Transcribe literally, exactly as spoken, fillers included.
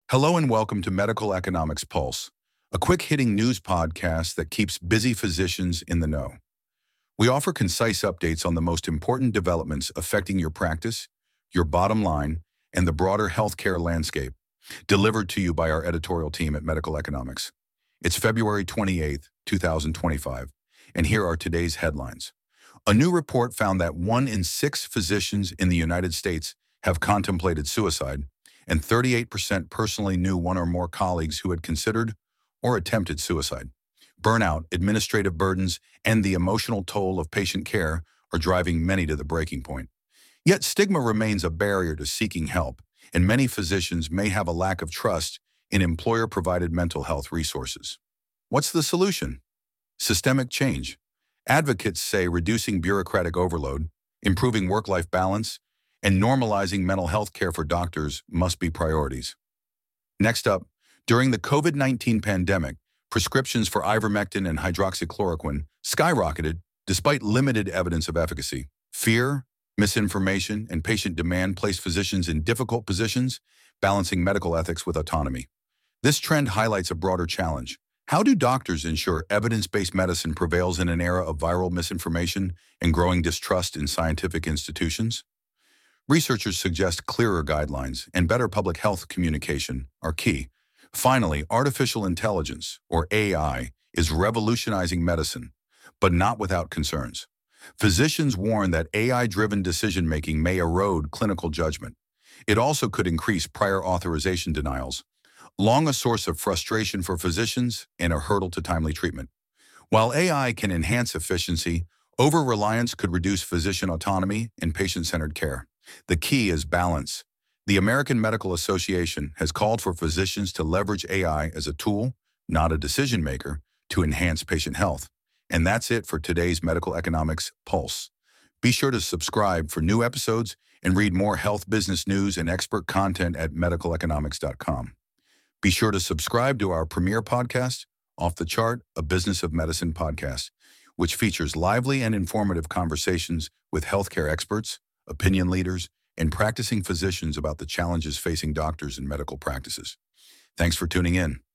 Hello and welcome to Medical Economics Pulse, a quick-hitting news podcast that keeps busy physicians in the know. We offer concise updates on the most important developments affecting your practice, your bottom line, and the broader healthcare landscape, delivered to you by our editorial team at Medical Economics. It's February twenty-eighth, two thousand twenty-five, and here are today's headlines. A new report found that one in six physicians in the United States have contemplated suicide, and thirty-eight percent personally knew one or more colleagues who had considered or attempted suicide. Burnout, administrative burdens, and the emotional toll of patient care are driving many to the breaking point. Yet stigma remains a barrier to seeking help, and many physicians may have a lack of trust in employer-provided mental health resources. What's the solution? Systemic change. Advocates say reducing bureaucratic overload, improving work-life balance, and normalizing mental health care for doctors must be priorities. Next up, during the COVID nineteen pandemic, prescriptions for ivermectin and hydroxychloroquine skyrocketed despite limited evidence of efficacy. Fear, misinformation, and patient demand place physicians in difficult positions, balancing medical ethics with autonomy. This trend highlights a broader challenge. How do doctors ensure evidence-based medicine prevails in an era of viral misinformation and growing distrust in scientific institutions? Researchers suggest clearer guidelines and better public health communication are key. Finally, artificial intelligence, or A I, is revolutionizing medicine, but not without concerns. Physicians warn that A I-driven decision-making may erode clinical judgment. It also could increase prior authorization denials, long a source of frustration for physicians and a hurdle to timely treatment. While A I can enhance efficiency, over-reliance could reduce physician autonomy and patient-centered care. The key is balance. The American Medical Association has called for physicians to leverage A I as a tool, not a decision maker, to enhance patient health. And that's it for today's Medical Economics Pulse. Be sure to subscribe for new episodes and read more health business news and expert content at medical economics dot com. Be sure to subscribe to our premier podcast, Off the Chart, a Business of Medicine podcast, which features lively and informative conversations with healthcare experts, opinion leaders, and practicing physicians about the challenges facing doctors and medical practices. Thanks for tuning in.